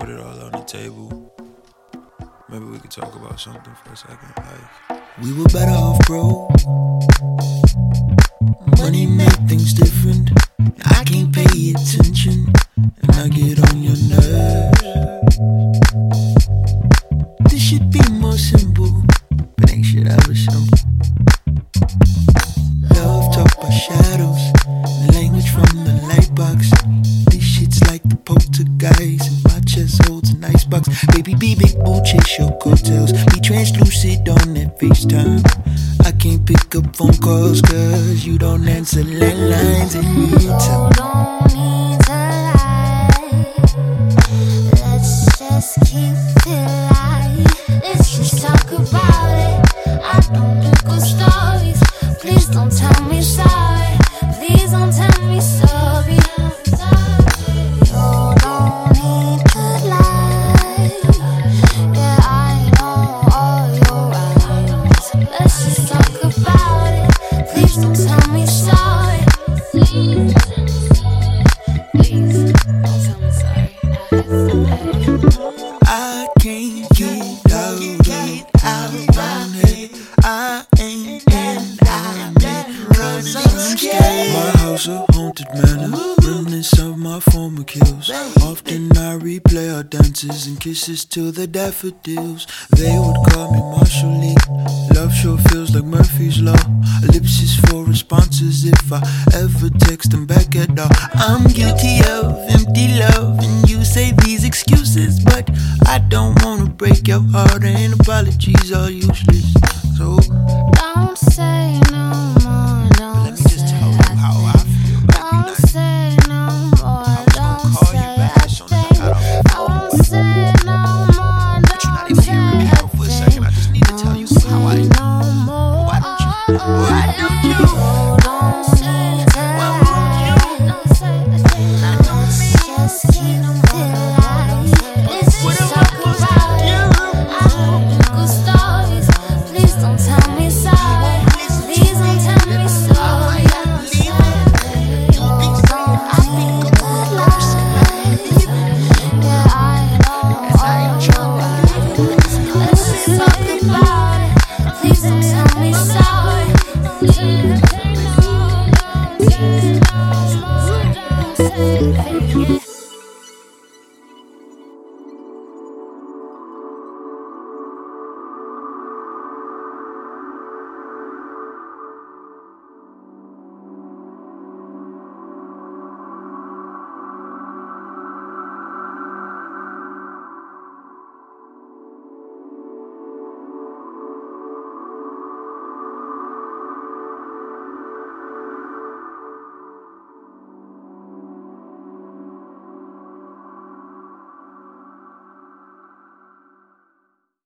put it all on the table. Maybe we could talk about something for a second. Like, we were better off broke. Money made things different. I can't pay attention, and I get on your nerves. This should be more simple, but ain't shit ever simple. Love talk by shadows, language from the light box. This shit's like the poltergeist, and my chest holds an icebox. Baby, be big boo, chase your coattails. Be translucid on that FaceTime. I can't pick up phone calls, cause you don't answer landlines anytime. You don't need to lie. Let's just keep it light. Let's just talk about it. I don't do good stories. Please don't tell me sorry. Please don't tell me sorry. You don't need to lie. Yeah, I know all your rights. Let's just talk about it. Please don't tell me sorry. Please don't tell me sorry. I can't get out of my head. I ain't in cause I'm scared. My house a haunted manor, remnants of my former kills. Often I replay our dances and kisses to the daffodils. They would call me Marshall Lee. Love sure feels like Murphy's Law. Ellipsis for responses if I ever text them back at all. I'm guilty of empty love, and you say these excuses, but I don't wanna break your heart, and apologies are useless. So don't say no